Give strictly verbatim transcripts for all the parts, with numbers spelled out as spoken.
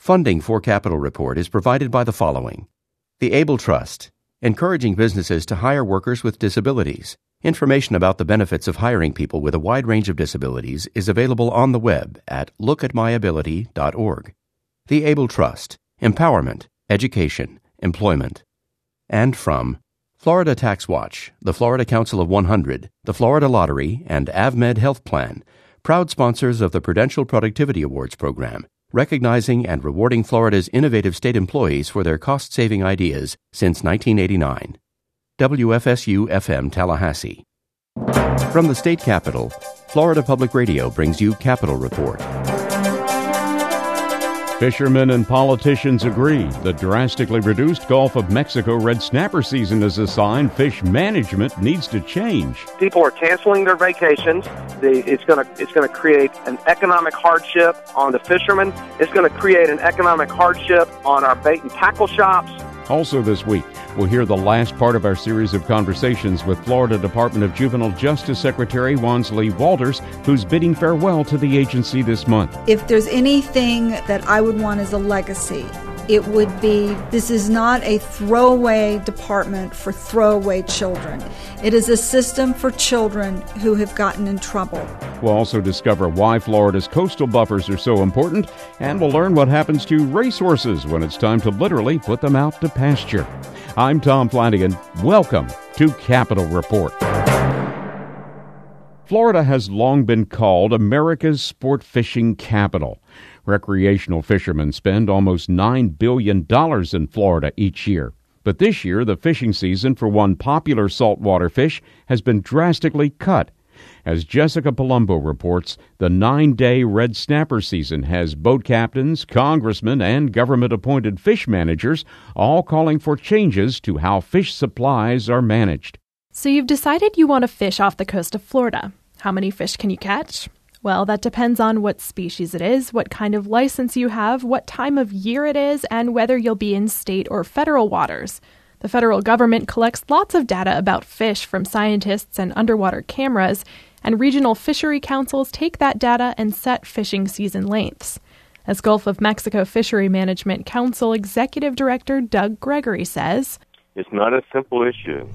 Funding for Capital Report is provided by the following. The Able Trust, encouraging businesses to hire workers with disabilities. Information about the benefits of hiring people with a wide range of disabilities is available on the web at look at my ability dot org. The Able Trust, empowerment, education, employment. And from Florida Tax Watch, the Florida Council of one hundred, the Florida Lottery, and AvMed Health Plan, proud sponsors of the Prudential Productivity Awards program, recognizing and rewarding Florida's innovative state employees for their cost-saving ideas since nineteen eighty-nine. W F S U F M Tallahassee. From the state capitol, Florida Public Radio brings you Capital Report. Fishermen and politicians agree the drastically reduced Gulf of Mexico red snapper season is a sign fish management needs to change. People are canceling their vacations. They, it's going to it's going to create an economic hardship on the fishermen. It's going to create an economic hardship on our bait and tackle shops. Also this week, we'll hear the last part of our series of conversations with Florida Department of Juvenile Justice Secretary Wansley Walters, who's bidding farewell to the agency this month. If there's anything that I would want as a legacy, it would be this is not a throwaway department for throwaway children. It is a system for children who have gotten in trouble. We'll also discover why Florida's coastal buffers are so important, and we'll learn what happens to racehorses when it's time to literally put them out to pasture. I'm Tom Flanagan. Welcome to Capital Report. Florida has long been called America's sport fishing capital. Recreational fishermen spend almost nine billion dollars in Florida each year. But this year, the fishing season for one popular saltwater fish has been drastically cut. As Jessica Palumbo reports, the nine-day red snapper season has boat captains, congressmen, and government-appointed fish managers all calling for changes to how fish supplies are managed. So you've decided you want to fish off the coast of Florida. How many fish can you catch? Well, that depends on what species it is, what kind of license you have, what time of year it is, and whether you'll be in state or federal waters. The federal government collects lots of data about fish from scientists and underwater cameras, and regional fishery councils take that data and set fishing season lengths. As Gulf of Mexico Fishery Management Council Executive Director Doug Gregory says, "It's not a simple issue.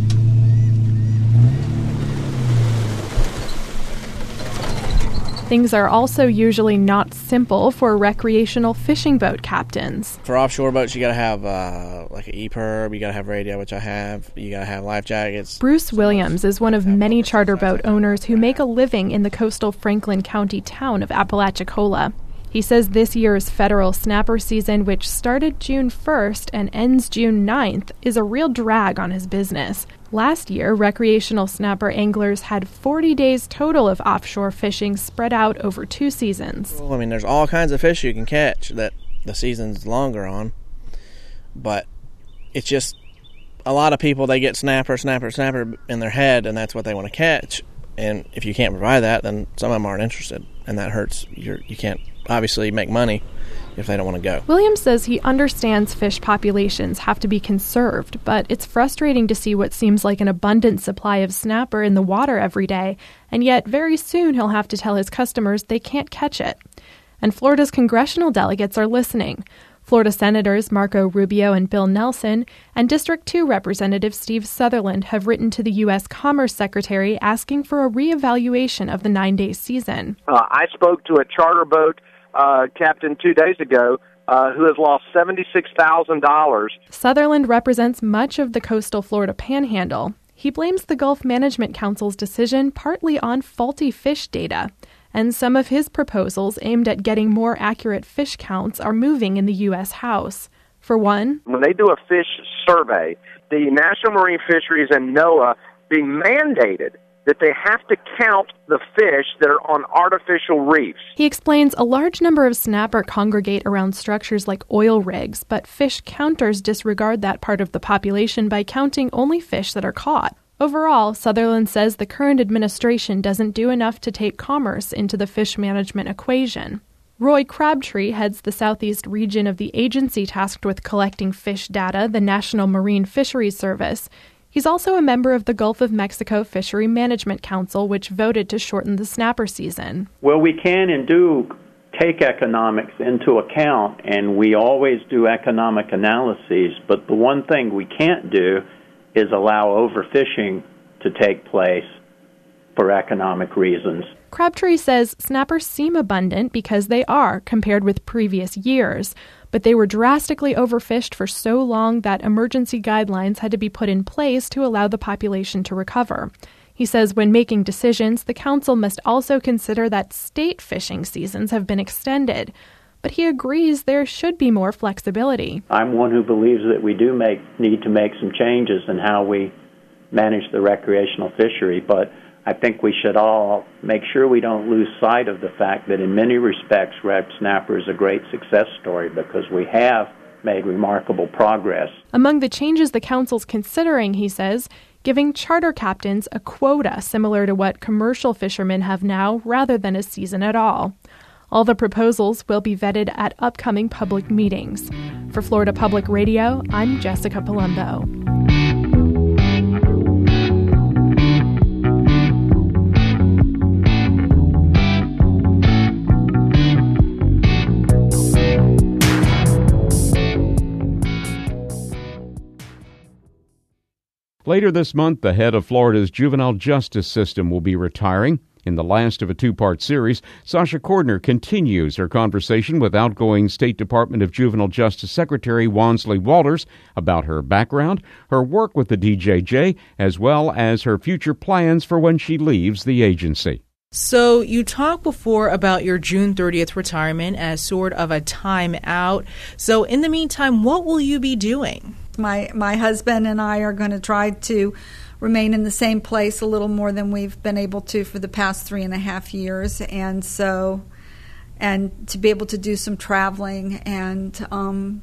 Things are also usually not simple for recreational fishing boat captains. For offshore boats, you got to have uh, like an E P I R B, you got to have radio, which I have, you got to have life jackets. Bruce Williams is one of many charter boat owners who make a living in the coastal Franklin County town of Apalachicola. He says this year's federal snapper season, which started June first and ends June ninth, is a real drag on his business. Last year, recreational snapper anglers had forty days total of offshore fishing spread out over two seasons. Well, I mean, there's all kinds of fish you can catch that the season's longer on, but it's just a lot of people, they get snapper, snapper, snapper in their head, and that's what they want to catch. And if you can't provide that, then some of them aren't interested, and that hurts. You're, you can't obviously make money if they don't want to go. Williams says he understands fish populations have to be conserved, but it's frustrating to see what seems like an abundant supply of snapper in the water every day, and yet very soon he'll have to tell his customers they can't catch it. And Florida's congressional delegates are listening. Florida Senators Marco Rubio and Bill Nelson and District two Representative Steve Sutherland have written to the U S Commerce Secretary asking for a reevaluation of the nine-day season. Uh, I spoke to a charter boat uh, captain two days ago uh, who has lost seventy-six thousand dollars. Sutherland represents much of the coastal Florida panhandle. He blames the Gulf Management Council's decision partly on faulty fish data. And some of his proposals aimed at getting more accurate fish counts are moving in the U S House. For one, when they do a fish survey, the National Marine Fisheries and NOAA being mandated that they have to count the fish that are on artificial reefs. He explains a large number of snapper congregate around structures like oil rigs, but fish counters disregard that part of the population by counting only fish that are caught. Overall, Sutherland says the current administration doesn't do enough to take commerce into the fish management equation. Roy Crabtree heads the southeast region of the agency tasked with collecting fish data, the National Marine Fisheries Service. He's also a member of the Gulf of Mexico Fishery Management Council, which voted to shorten the snapper season. Well, we can and do take economics into account, and we always do economic analyses, but the one thing we can't do is allow overfishing to take place for economic reasons. Crabtree says snappers seem abundant because they are, compared with previous years, but they were drastically overfished for so long that emergency guidelines had to be put in place to allow the population to recover. He says when making decisions, the council must also consider that state fishing seasons have been extended, but he agrees there should be more flexibility. I'm one who believes that we do make need to make some changes in how we manage the recreational fishery, but I think we should all make sure we don't lose sight of the fact that in many respects Red Snapper is a great success story because we have made remarkable progress. Among the changes the council's considering, he says, giving charter captains a quota similar to what commercial fishermen have now rather than a season at all. All the proposals will be vetted at upcoming public meetings. For Florida Public Radio, I'm Jessica Palumbo. Later this month, the head of Florida's juvenile justice system will be retiring. In the last of a two-part series, Sasha Cordner continues her conversation with outgoing State Department of Juvenile Justice Secretary Wansley Walters about her background, her work with the D J J, as well as her future plans for when she leaves the agency. So you talked before about your June thirtieth retirement as sort of a time out. So in the meantime, what will you be doing? My my husband and I are going to try to remain in the same place a little more than we've been able to for the past three and a half years, and so and to be able to do some traveling and um,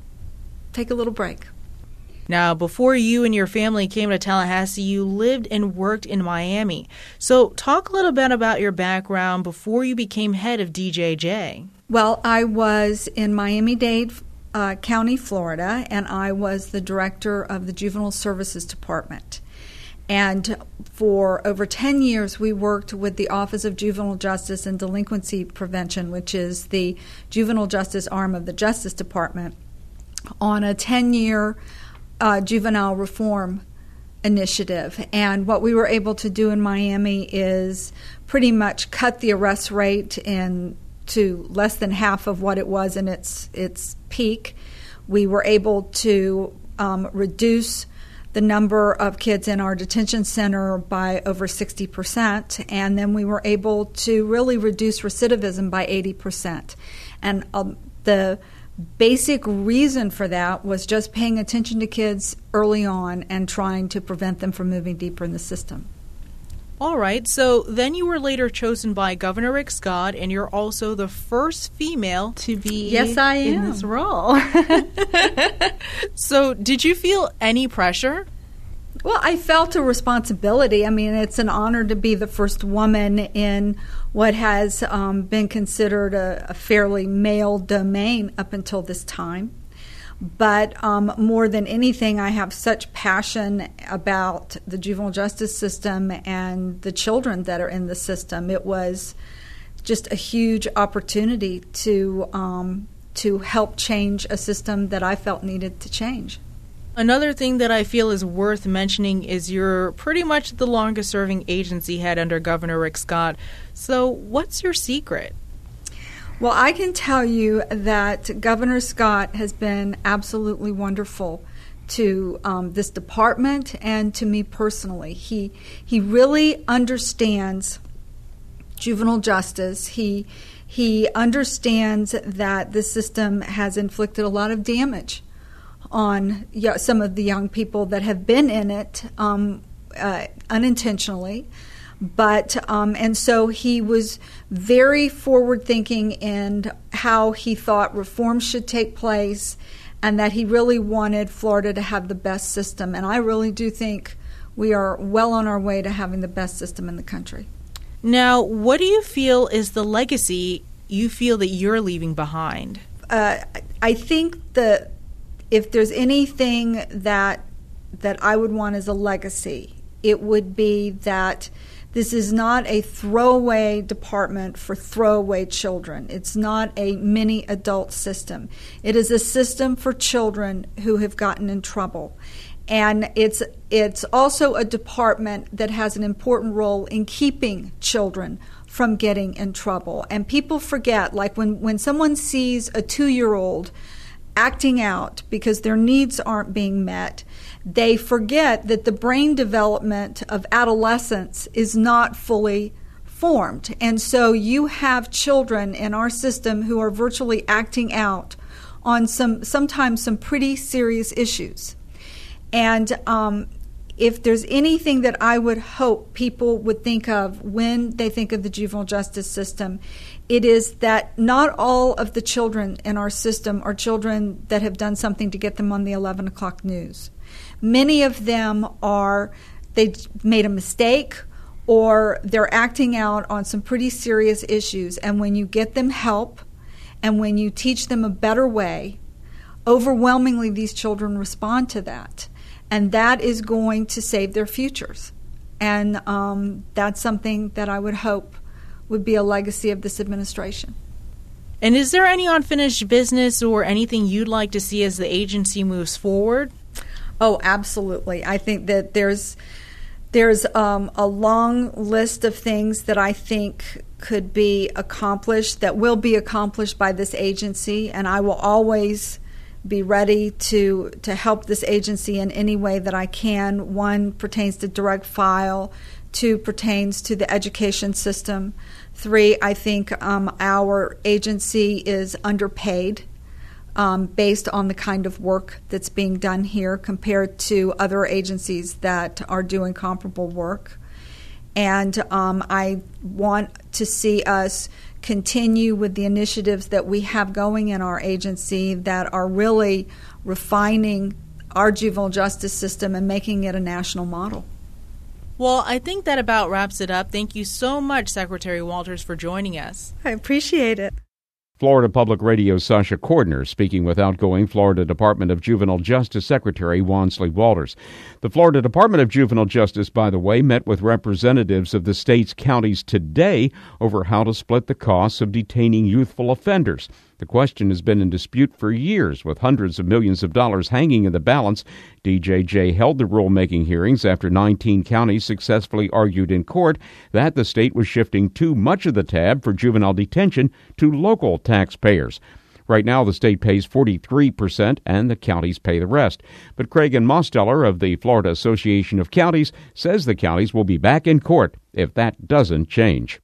take a little break. Now, before you and your family came to Tallahassee, you lived and worked in Miami. So talk a little bit about your background before you became head of D J J. Well, I was in Miami-Dade uh, County, Florida, and I was the director of the Juvenile Services Department. And for over ten years, we worked with the Office of Juvenile Justice and Delinquency Prevention, which is the juvenile justice arm of the Justice Department, on a ten-year uh, juvenile reform initiative. And what we were able to do in Miami is pretty much cut the arrest rate in to less than half of what it was in its its peak. We were able to um, reduce the number of kids in our detention center by over sixty percent, and then we were able to really reduce recidivism by eighty percent. And um, the basic reason for that was just paying attention to kids early on and trying to prevent them from moving deeper in the system. All right, so then you were later chosen by Governor Rick Scott, and you're also the first female to be yes, I am. in this role. So did you feel any pressure? Well, I felt a responsibility. I mean, it's an honor to be the first woman in what has um, been considered a, a fairly male domain up until this time. But um, more than anything, I have such passion about the juvenile justice system and the children that are in the system. It was just a huge opportunity to um, to help change a system that I felt needed to change. Another thing that I feel is worth mentioning is you're pretty much the longest-serving agency head under Governor Rick Scott. So what's your secret? Well, I can tell you that Governor Scott has been absolutely wonderful to um, this department and to me personally. He he really understands juvenile justice. He he understands that the system has inflicted a lot of damage on some of the young people that have been in it um, uh, unintentionally. But um, and so he was very forward-thinking in how he thought reforms should take place, and that he really wanted Florida to have the best system. And I really do think we are well on our way to having the best system in the country. Now, what do you feel is the legacy you feel that you're leaving behind? Uh, I think that if there's anything that that I would want as a legacy, it would be that This is not a throwaway department for throwaway children. It's not a mini adult system. It is a system for children who have gotten in trouble. And it's it's also a department that has an important role in keeping children from getting in trouble. And people forget, like when, when someone sees a two-year-old acting out because their needs aren't being met, they forget that the brain development of adolescence is not fully formed. And so you have children in our system who are virtually acting out on some sometimes some pretty serious issues. And um, if there's anything that I would hope people would think of when they think of the juvenile justice system, it is that not all of the children in our system are children that have done something to get them on the eleven o'clock news. Many of them are, they made a mistake or they're acting out on some pretty serious issues. And when you get them help and when you teach them a better way, overwhelmingly these children respond to that. And that is going to save their futures. And um, that's something that I would hope would be a legacy of this administration. And is there any unfinished business or anything you'd like to see as the agency moves forward? Oh, absolutely. I think that there's there's um, a long list of things that I think could be accomplished, that will be accomplished by this agency, and I will always be ready to to help this agency in any way that I can. One pertains to direct file. Two pertains to the education system. Three, I think um, our agency is underpaid um, based on the kind of work that's being done here compared to other agencies that are doing comparable work. And um, I want to see us continue with the initiatives that we have going in our agency that are really refining our juvenile justice system and making it a national model. Well, I think that about wraps it up. Thank you so much, Secretary Walters, for joining us. I appreciate it. Florida Public Radio's Sasha Cordner speaking with outgoing Florida Department of Juvenile Justice Secretary Wansley Walters. The Florida Department of Juvenile Justice, by the way, met with representatives of the state's counties today over how to split the costs of detaining youthful offenders. The question has been in dispute for years, with hundreds of millions of dollars hanging in the balance. D J J held the rulemaking hearings after nineteen counties successfully argued in court that the state was shifting too much of the tab for juvenile detention to local taxpayers. Right now, the state pays forty-three percent and the counties pay the rest. But Cragen Mosteller of the Florida Association of Counties says the counties will be back in court if that doesn't change.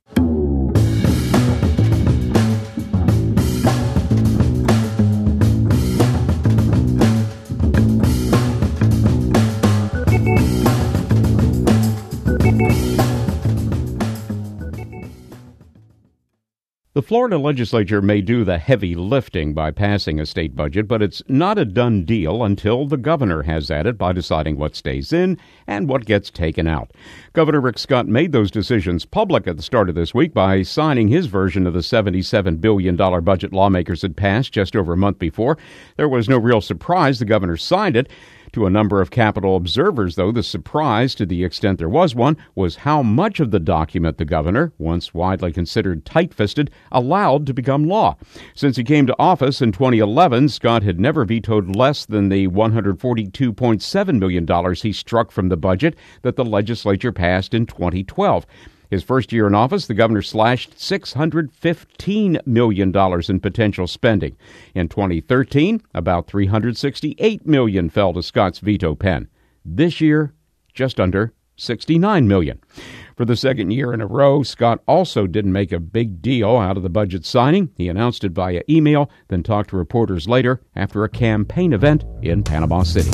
The Florida legislature may do the heavy lifting by passing a state budget, but it's not a done deal until the governor has at it by deciding what stays in and what gets taken out. Governor Rick Scott made those decisions public at the start of this week by signing his version of the seventy-seven billion dollars budget lawmakers had passed just over a month before. There was no real surprise the governor signed it. To a number of Capitol observers, though, the surprise, to the extent there was one, was how much of the document the governor, once widely considered tight-fisted, allowed to become law. Since he came to office in twenty eleven, Scott had never vetoed less than the one hundred forty-two point seven million dollars he struck from the budget that the legislature passed in twenty twelve. His first year in office, the governor slashed six hundred fifteen million dollars in potential spending. In twenty thirteen, about three hundred sixty-eight million dollars fell to Scott's veto pen. This year, just under sixty-nine million dollars. For the second year in a row, Scott also didn't make a big deal out of the budget signing. He announced it via email, then talked to reporters later after a campaign event in Panama City.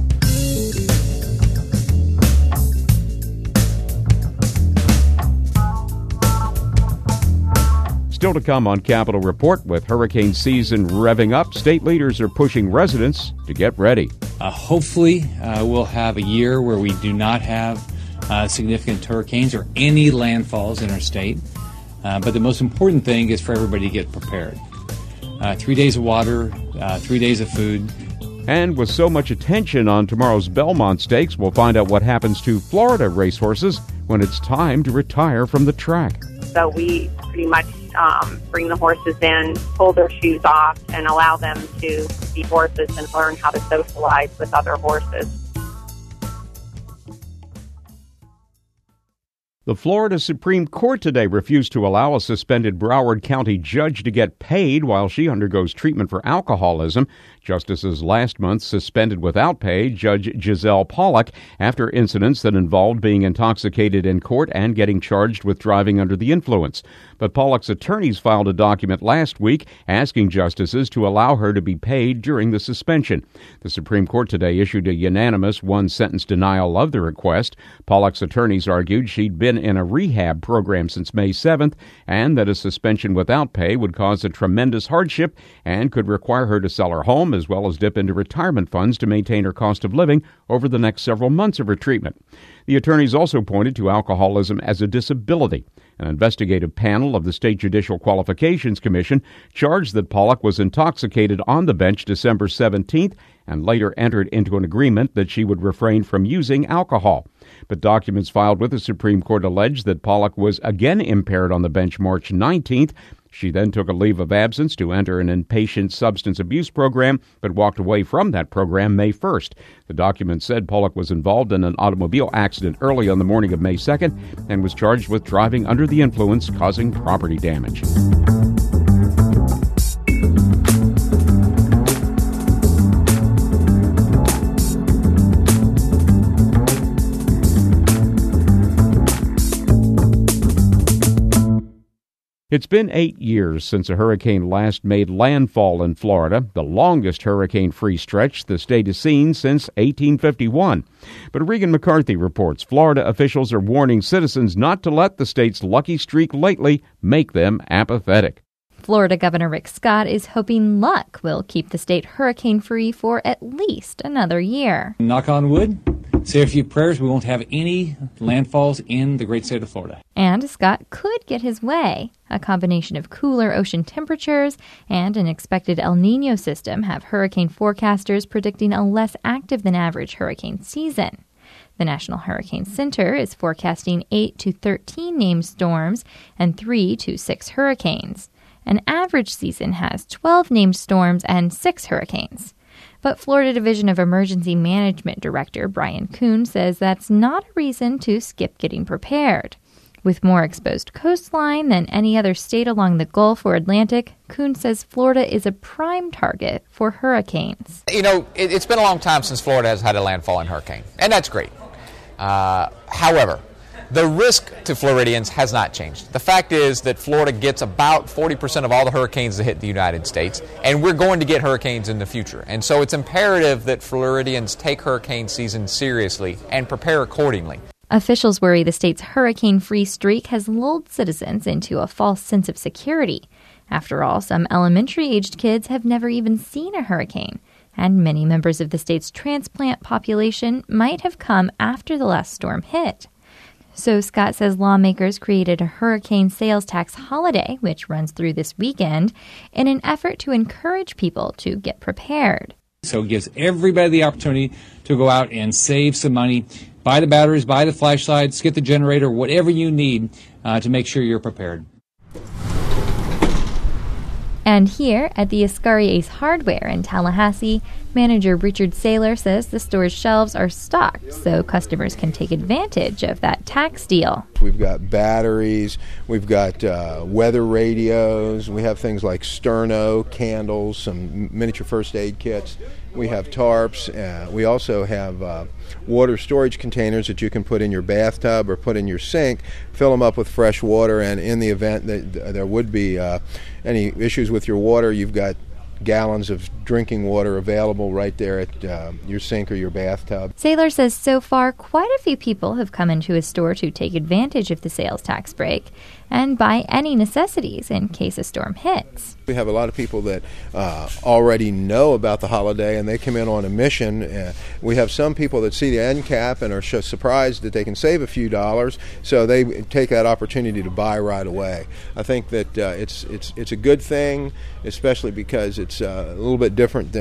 Still to come on Capitol Report, with hurricane season revving up, state leaders are pushing residents to get ready. Uh, hopefully, uh, we'll have a year where we do not have uh, significant hurricanes or any landfalls in our state. Uh, but the most important thing is for everybody to get prepared. Uh, three days of water, uh, three days of food. And with so much attention on tomorrow's Belmont Stakes, we'll find out what happens to Florida racehorses when it's time to retire from the track. So we pretty much um, bring the horses in, pull their shoes off, and allow them to be horses and learn how to socialize with other horses. The Florida Supreme Court today refused to allow a suspended Broward County judge to get paid while she undergoes treatment for alcoholism. Justices last month suspended without pay Judge Giselle Pollock after incidents that involved being intoxicated in court and getting charged with driving under the influence. But Pollock's attorneys filed a document last week asking justices to allow her to be paid during the suspension. The Supreme Court today issued a unanimous one-sentence denial of the request. Pollock's attorneys argued she'd been in a rehab program since May seventh and that a suspension without pay would cause a tremendous hardship and could require her to sell her home as well as dip into retirement funds to maintain her cost of living over the next several months of her treatment. The attorneys also pointed to alcoholism as a disability. An investigative panel of the State Judicial Qualifications Commission charged that Pollock was intoxicated on the bench December seventeenth and later entered into an agreement that she would refrain from using alcohol. But documents filed with the Supreme Court allege that Pollock was again impaired on the bench March nineteenth. She then took a leave of absence to enter an inpatient substance abuse program, but walked away from that program May first. The document said Pollock was involved in an automobile accident early on the morning of May second and was charged with driving under the influence, causing property damage. It's been eight years since a hurricane last made landfall in Florida, the longest hurricane-free stretch the state has seen since eighteen fifty-one. But Regan McCarthy reports Florida officials are warning citizens not to let the state's lucky streak lately make them apathetic. Florida Governor Rick Scott is hoping luck will keep the state hurricane-free for at least another year. Knock on wood. Say a few prayers, we won't have any landfalls in the great state of Florida. And Scott could get his way. A combination of cooler ocean temperatures and an expected El Niño system have hurricane forecasters predicting a less active than average hurricane season. The National Hurricane Center is forecasting eight to thirteen named storms and three to six hurricanes. An average season has twelve named storms and six hurricanes. But Florida Division of Emergency Management Director Brian Kuhn says that's not a reason to skip getting prepared. With more exposed coastline than any other state along the Gulf or Atlantic, Kuhn says Florida is a prime target for hurricanes. You know, it, it's been a long time since Florida has had a landfalling hurricane, and that's great. Uh, however, the risk to Floridians has not changed. The fact is that Florida gets about forty percent of all the hurricanes that hit the United States, and we're going to get hurricanes in the future. And so it's imperative that Floridians take hurricane season seriously and prepare accordingly. Officials worry the state's hurricane-free streak has lulled citizens into a false sense of security. After all, some elementary-aged kids have never even seen a hurricane, and many members of the state's transplant population might have come after the last storm hit. So Scott says lawmakers created a hurricane sales tax holiday, which runs through this weekend, in an effort to encourage people to get prepared. So it gives everybody the opportunity to go out and save some money, buy the batteries, buy the flashlights, get the generator, whatever you need uh, to make sure you're prepared. And here at the Ascari Ace Hardware in Tallahassee, manager Richard Saylor says the store's shelves are stocked so customers can take advantage of that tax deal. We've got batteries, we've got uh, weather radios, we have things like sterno, candles, some miniature first aid kits. We have tarps. Uh, we also have uh, water storage containers that you can put in your bathtub or put in your sink, fill them up with fresh water, and in the event that there would be uh, any issues with your water, you've got gallons of drinking water available right there at uh, your sink or your bathtub. Saylor says so far quite a few people have come into his store to take advantage of the sales tax break and buy any necessities in case a storm hits. We have a lot of people that uh, already know about the holiday and they come in on a mission. Uh, we have some people that see the end cap and are sh- surprised that they can save a few dollars, so they take that opportunity to buy right away. I think that uh, it's it's it's a good thing, especially because it's uh, a little bit different than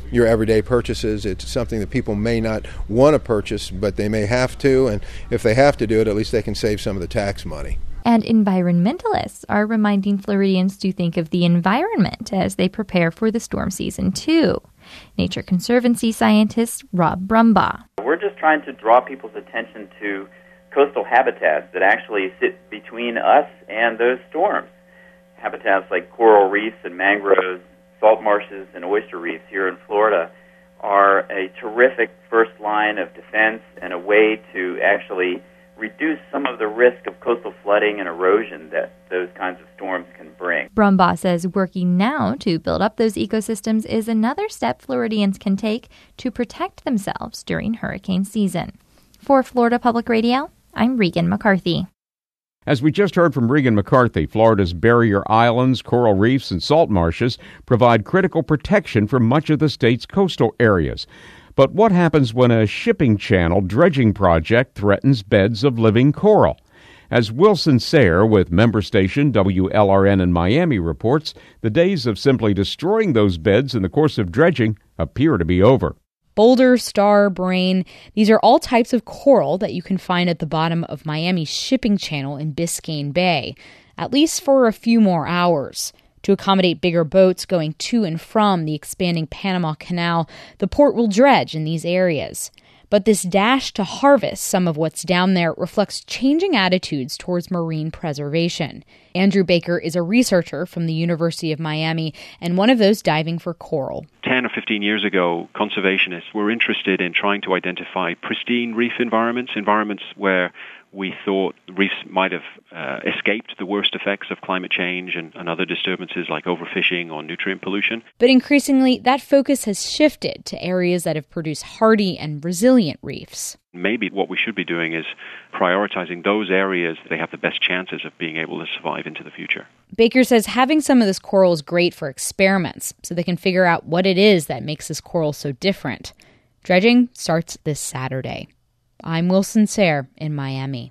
your everyday purchases. It's something that people may not want to purchase, but they may have to, and if they have to do it, at least they can save some of the tax money. And environmentalists are reminding Floridians to think of the environment as they prepare for the storm season, too. Nature Conservancy scientist Rob Brumbaugh. We're just trying to draw people's attention to coastal habitats that actually sit between us and those storms. Habitats like coral reefs and mangroves, salt marshes, and oyster reefs here in Florida are a terrific first line of defense and a way to actually reduce some of the risk of coastal flooding and erosion that those kinds of storms can bring. Brumbaugh says working now to build up those ecosystems is another step Floridians can take to protect themselves during hurricane season. For Florida Public Radio, I'm Regan McCarthy. As we just heard from Regan McCarthy, Florida's barrier islands, coral reefs, and salt marshes provide critical protection for much of the state's coastal areas. But what happens when a shipping channel dredging project threatens beds of living coral? As Wilson Sayre with member station W L R N in Miami reports, the days of simply destroying those beds in the course of dredging appear to be over. Boulder, star, brain, these are all types of coral that you can find at the bottom of Miami's shipping channel in Biscayne Bay, at least for a few more hours. To accommodate bigger boats going to and from the expanding Panama Canal, the port will dredge in these areas. But this dash to harvest some of what's down there reflects changing attitudes towards marine preservation. Andrew Baker is a researcher from the University of Miami and one of those diving for coral. ten or fifteen years ago, conservationists were interested in trying to identify pristine reef environments, environments where we thought reefs might have uh, escaped the worst effects of climate change and, and other disturbances like overfishing or nutrient pollution. But increasingly, that focus has shifted to areas that have produced hardy and resilient reefs. Maybe what we should be doing is prioritizing those areas that they have the best chances of being able to survive into the future. Baker says having some of this coral is great for experiments, so they can figure out what it is that makes this coral so different. Dredging starts this Saturday. I'm Wilson Sayre in Miami.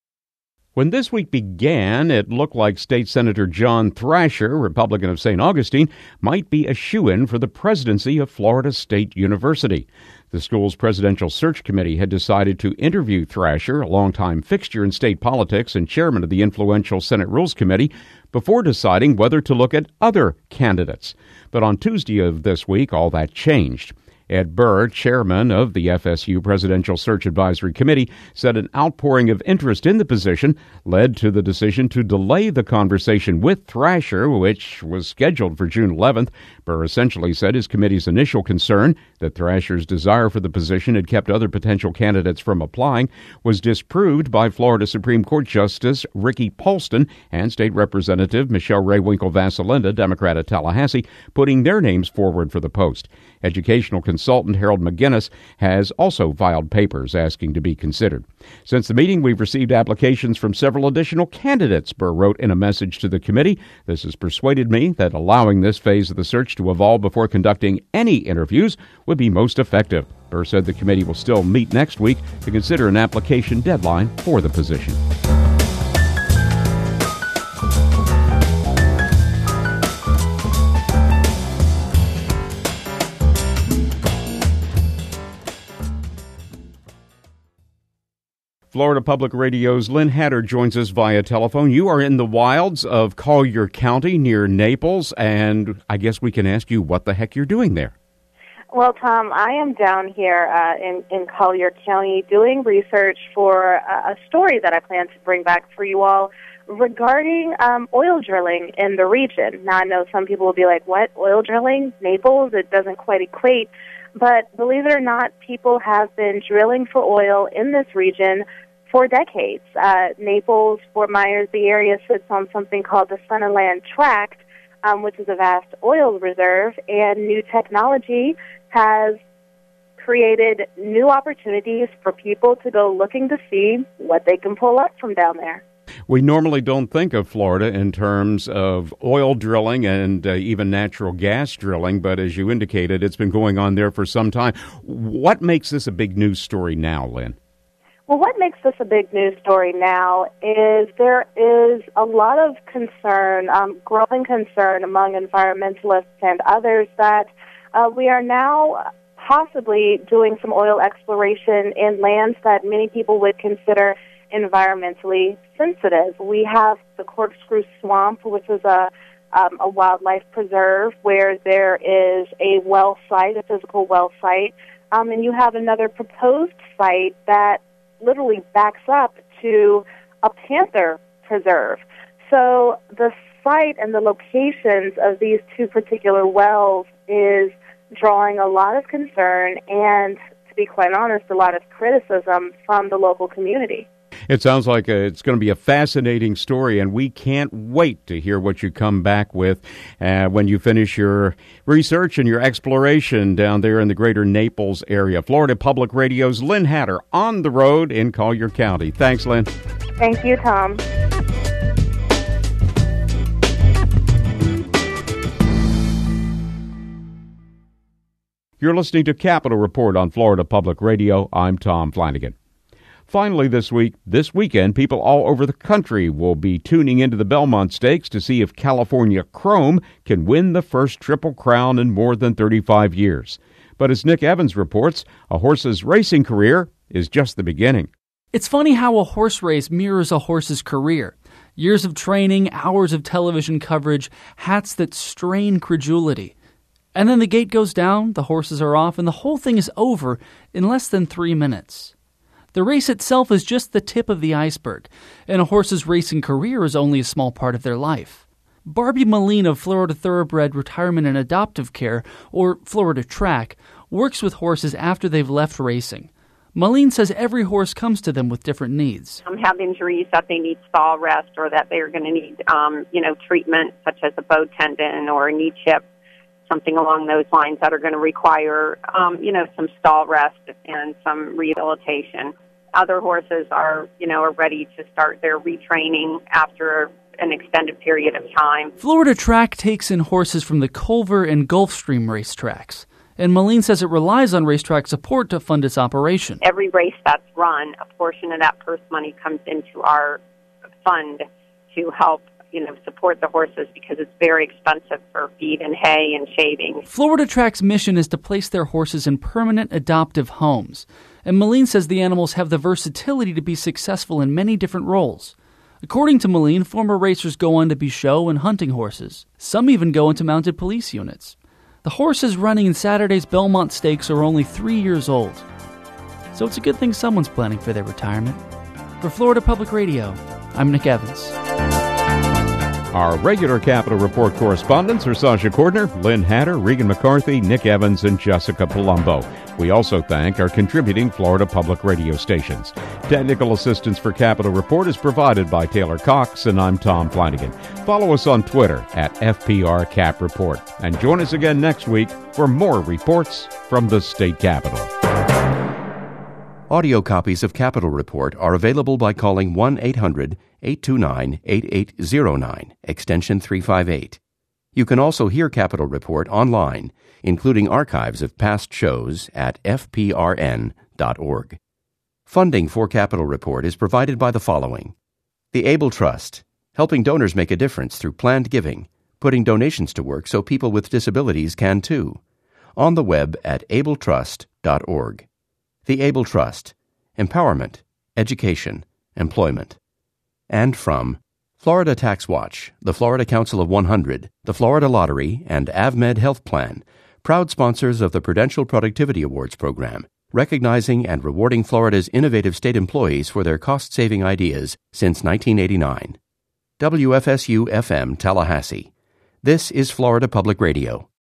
When this week began, it looked like State Senator John Thrasher, Republican of Saint Augustine, might be a shoo-in for the presidency of Florida State University. The school's presidential search committee had decided to interview Thrasher, a longtime fixture in state politics and chairman of the influential Senate Rules Committee, before deciding whether to look at other candidates. But on Tuesday of this week, all that changed. Ed Burr, chairman of the F S U Presidential Search Advisory Committee, said an outpouring of interest in the position led to the decision to delay the conversation with Thrasher, which was scheduled for June eleventh. Burr essentially said his committee's initial concern that Thrasher's desire for the position had kept other potential candidates from applying was disproved by Florida Supreme Court Justice Ricky Polston and State Representative Michelle Raywinkle Vasalinda, Democrat of Tallahassee, putting their names forward for the post. Educational consultant Harold McGinnis has also filed papers asking to be considered. Since the meeting, we've received applications from several additional candidates, Burr wrote in a message to the committee. This has persuaded me that allowing this phase of the search to evolve before conducting any interviews would be most effective. Burr said the committee will still meet next week to consider an application deadline for the position. Florida Public Radio's Lynn Hatter joins us via telephone. You are in the wilds of Collier County near Naples, and I guess we can ask you what the heck you're doing there. Well, Tom, I am down here uh, in, in Collier County doing research for a, a story that I plan to bring back for you all regarding um, oil drilling in the region. Now, I know some people will be like, what, oil drilling? Naples? It doesn't quite equate. But believe it or not, people have been drilling for oil in this region for decades. Uh, Naples, Fort Myers, the area sits on something called the Sunderland Tract, um, which is a vast oil reserve, and new technology has created new opportunities for people to go looking to see what they can pull up from down there. We normally don't think of Florida in terms of oil drilling and uh, even natural gas drilling, but as you indicated, it's been going on there for some time. What makes this a big news story now, Lynn? Well, what makes this a big news story now is there is a lot of concern, um, growing concern among environmentalists and others that Uh, we are now possibly doing some oil exploration in lands that many people would consider environmentally sensitive. We have the Corkscrew Swamp, which is a um, a wildlife preserve where there is a well site, a physical well site, um, and you have another proposed site that literally backs up to a panther preserve. So the site and the locations of these two particular wells is drawing a lot of concern and, to be quite honest, a lot of criticism from the local community. It sounds like a, it's going to be a fascinating story, and we can't wait to hear what you come back with uh, when you finish your research and your exploration down there in the greater Naples area. Florida Public Radio's Lynn Hatter on the road in Collier County. Thanks, Lynn. Thank you, Tom. You're listening to Capitol Report on Florida Public Radio. I'm Tom Flanagan. Finally this week, this weekend, people all over the country will be tuning into the Belmont Stakes to see if California Chrome can win the first Triple Crown in more than thirty-five years. But as Nick Evans reports, a horse's racing career is just the beginning. It's funny how a horse race mirrors a horse's career. Years of training, hours of television coverage, hats that strain credulity. And then the gate goes down, the horses are off, and the whole thing is over in less than three minutes. The race itself is just the tip of the iceberg, and a horse's racing career is only a small part of their life. Barbie Moline of Florida Thoroughbred Retirement and Adoptive Care, or Florida Track, works with horses after they've left racing. Moline says every horse comes to them with different needs. Some have injuries that they need stall rest or that they're going to need, um, you know, treatment such as a bow tendon or a knee chip, something along those lines that are going to require, um, you know, some stall rest and some rehabilitation. Other horses are, you know, are ready to start their retraining after an extended period of time. Florida Track takes in horses from the Culver and Gulfstream racetracks, and Moline says it relies on racetrack support to fund its operation. Every race that's run, a portion of that purse money comes into our fund to help, you know, support the horses because it's very expensive for feed and hay and shaving. Florida Track's mission is to place their horses in permanent adoptive homes, and Moline says the animals have the versatility to be successful in many different roles. According to Moline, former racers go on to be show and hunting horses. Some even go into mounted police units. The horses running in Saturday's Belmont Stakes are only three years old. So it's a good thing someone's planning for their retirement. For Florida Public Radio, I'm Nick Evans. Our regular Capitol Report correspondents are Sasha Cordner, Lynn Hatter, Regan McCarthy, Nick Evans, and Jessica Palumbo. We also thank our contributing Florida Public Radio stations. Technical assistance for Capitol Report is provided by Taylor Cox, and I'm Tom Flanagan. Follow us on Twitter at F P R Cap Report. And join us again next week for more reports from the state capitol. Audio copies of Capitol Report are available by calling one eight hundred eight two nine eight eight zero nine, extension three five eight. You can also hear Capitol Report online, including archives of past shows at f p r n dot org. Funding for Capitol Report is provided by the following: the Able Trust, helping donors make a difference through planned giving, putting donations to work so people with disabilities can too. On the web at able trust dot org. The Able Trust, empowerment, education, employment. And from Florida Tax Watch, the Florida Council of one hundred, the Florida Lottery, and AvMed Health Plan, proud sponsors of the Prudential Productivity Awards program, recognizing and rewarding Florida's innovative state employees for their cost-saving ideas since nineteen eighty-nine. W F S U F M Tallahassee. This is Florida Public Radio.